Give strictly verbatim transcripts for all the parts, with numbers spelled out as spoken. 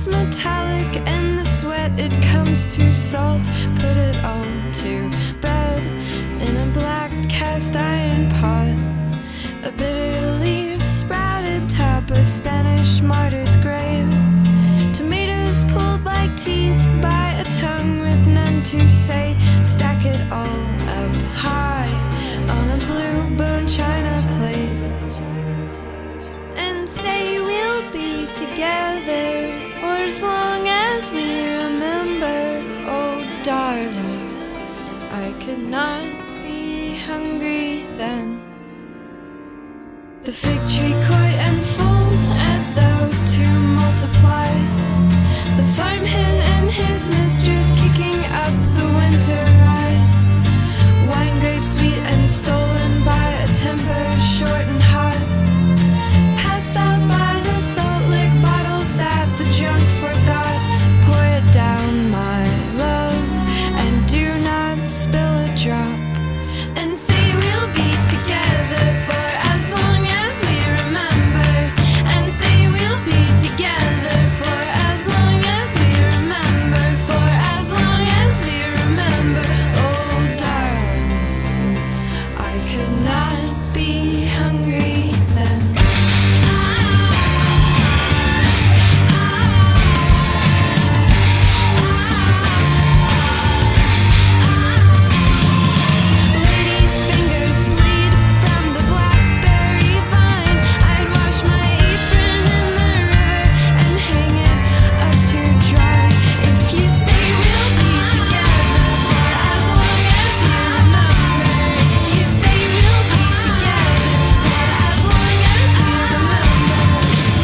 is metallic and the sweat, it comes to salt. Put it all to bed in a black cast iron pot. A bitter leaf sprouted top a Spanish martyr's grave. Tomatoes pulled like teeth by a tongue with none to say. Stack it all up high on a blue bone china plate and say we'll be together for as long as we remember. Oh darling, I could not be hungry then. The fig tree coy and full as though to multiply. The farm hen and his mistress kicking up the winter rye. Wine grapes sweet and stolen by a temper short and hot. Passed out by the salt lick bottles that the drunk forgot. Pour it down, my love, and do not spill a drop. And say we'll be together for as long as we remember. And say we'll be together for as long as we remember. For as long as we remember. Oh darling, I could not be hungry then. Lady fingers bleed from the blackberry vine. I'd wash my apron in the river and hang it up to dry. If you say we'll be together for as long as we remember. If you say we'll be together for as long as we remember.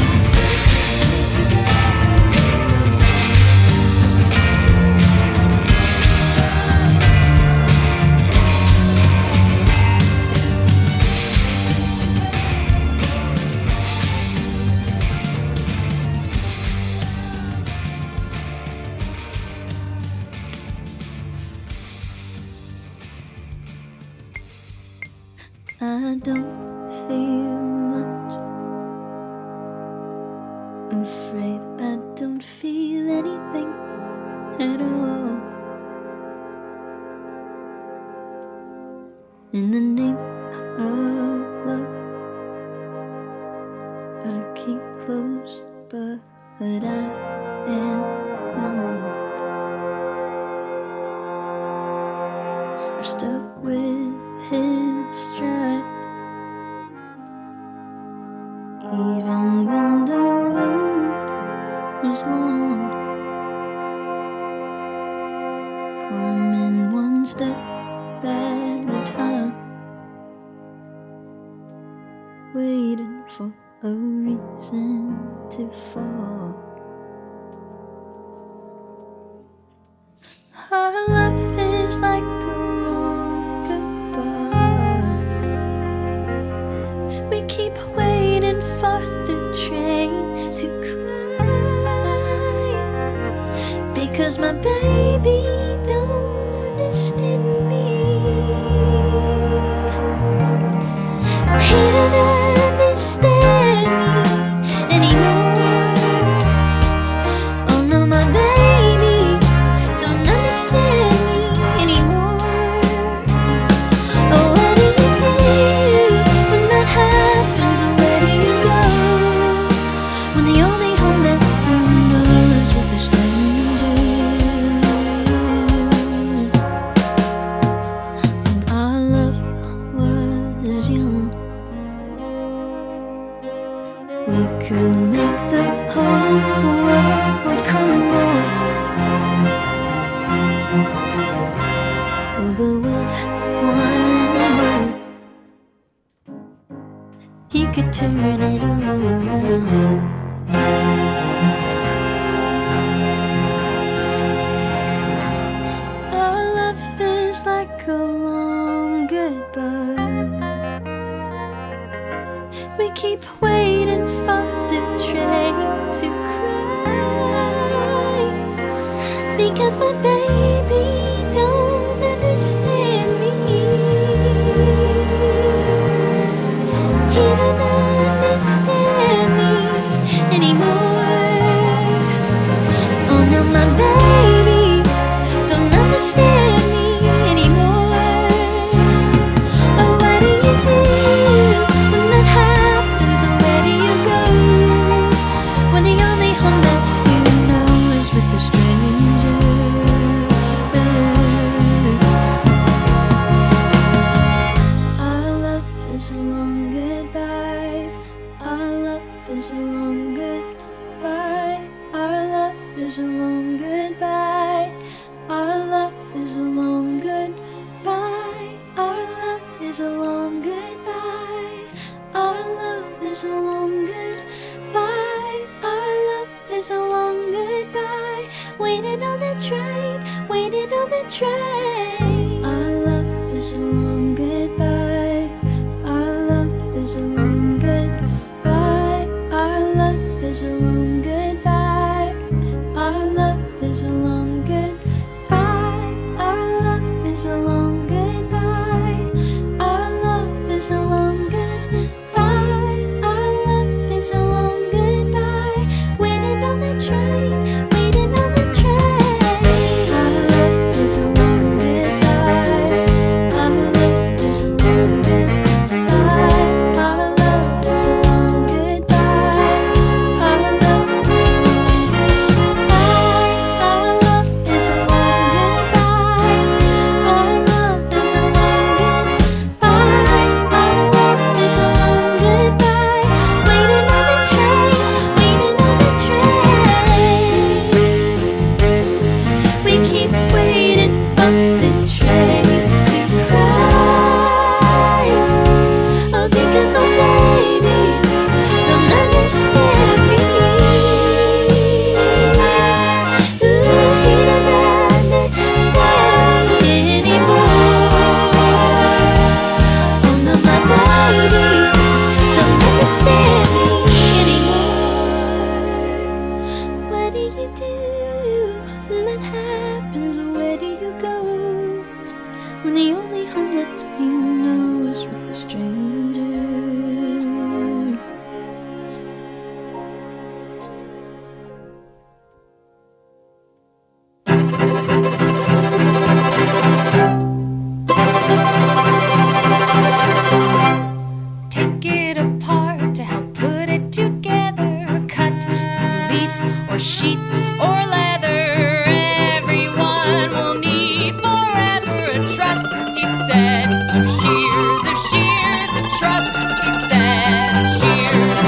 I don't feel much. I'm afraid I don't feel anything at all. In the name of love, I keep close, but, but I am gone. I'm stuck with his stride, even when the road is long. Climbing one step at a time, waiting for a reason to fall. Our love is like a long goodbye. We keep waiting for the train to cry, because my baby don't understand me. He don't understand me anymore. Oh no, my baby don't understand me anymore. Oh, what do you do when that happens? Where do you go when the only home that you know is with a stranger? When our love was young, we could make the whole world crumble. Oh, but with one word, he could turn it all around. Our love is like a long goodbye. We keep waiting for the train to cry, because my baby don't understand me. He don't understand me anymore. is a long goodbye. Waiting on the train, waiting on the train. Our love is a long goodbye. Our love is a long goodbye. Our love is a long goodbye. Our love is a long goodbye. Our love is a long goodbye. Our love is a long goodbye. Our love is a long goodbye. Waiting on the train, waiting on the train. Our love is a long goodbye. Our love is a long goodbye. Our love is a long goodbye. Our love is a long goodbye. Our love is a long goodbye. Our love is a long goodbye. Our love is a long goodbye. Waiting on the train, waiting on the train. We keep waiting for the train to cry. Oh, because my baby don't understand me. Ooh, he don't understand me anymore. Oh no, my baby don't understand me anymore. What do you do when that happens? Where do you go when the only home that you know is with a stranger? Take it apart to help put it together. Cut through leaf or sheet or leather. Everyone will need forever a trusty set of shears, of shears, a trusty set of shears.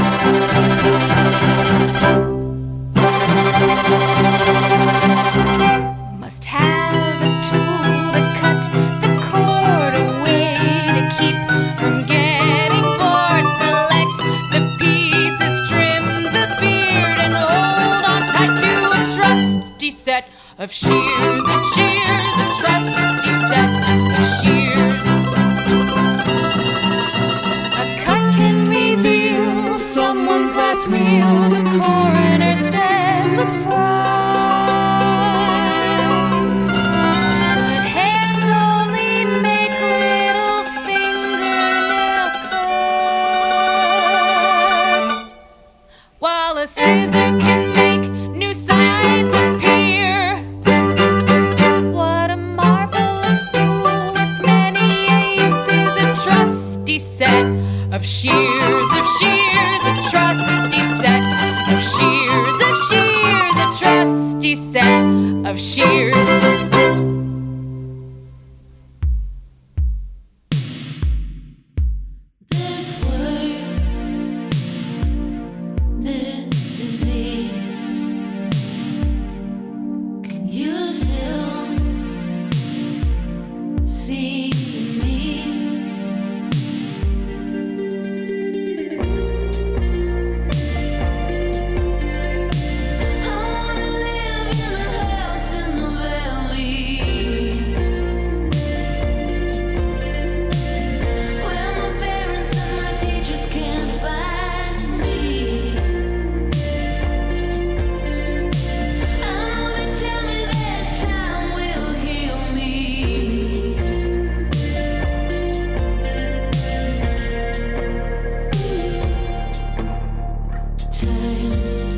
Must have a tool to cut the cord away to keep from getting bored. Select the pieces, trim the beard, and hold on tight to a trusty set of shears, of shears, a trusty set of shears. A cut can reveal someone's last meal, the coroner says with pride. But hands only make little fingernail cuts, while a scissor can make new sides appear. What a marvelous tool with many uses, a trusty set of shears, of shears, a trusty set of shears, of shears, a trusty set of shears. This word, this disease, can you still see me? I wanna live in a house in the valley, where my parents and my teachers can't find me. I know they tell me that time will heal me. Time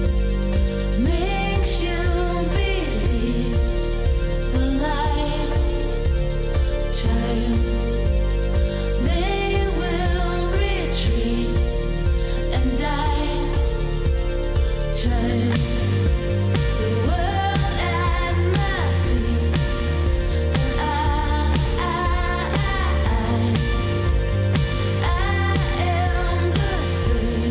makes you believe the lie. Time, they will retreat and die. Time, the world at my feet, and I, I, I, I am the same.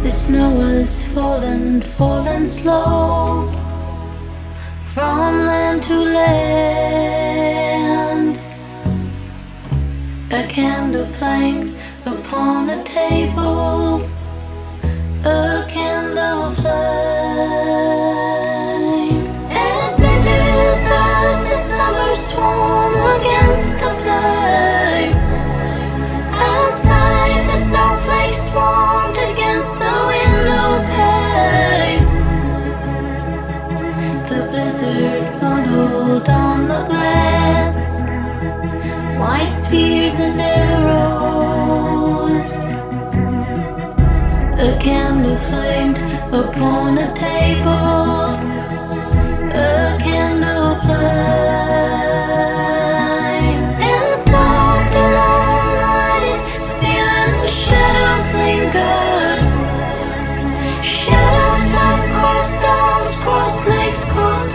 snow was falling, falling slow from land to land. A candle flamed upon a table, a candle flame. As midges of the summer swarm against a flame, outside the snowflakes swarmed against the window pane. The blizzard modeled on the glass, white spheres and arrows. A candle flamed upon a table, a candle flame. And soft and long-lighted ceiling shadows lingered, shadows of crossed arms, crossed legs, crossed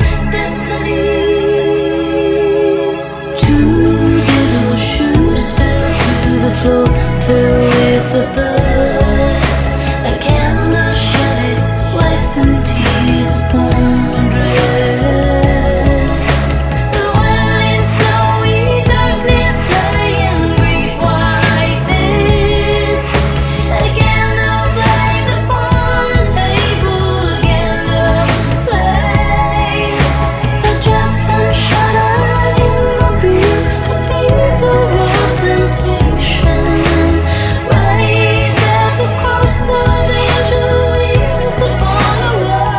destinies. Two little shoes fell to the floor, filled with the thud. A candle shed its sweats and tears upon the dress. The welling snowy darkness lay in great whiteness. A candle flamed upon the table, a candle flame. A draft and shudder in the breeze, the fever of temptation. Raised at the cross of angel wings upon a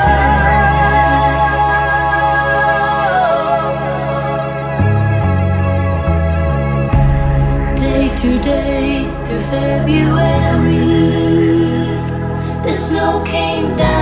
wall. Day through day, through February, the snow came down.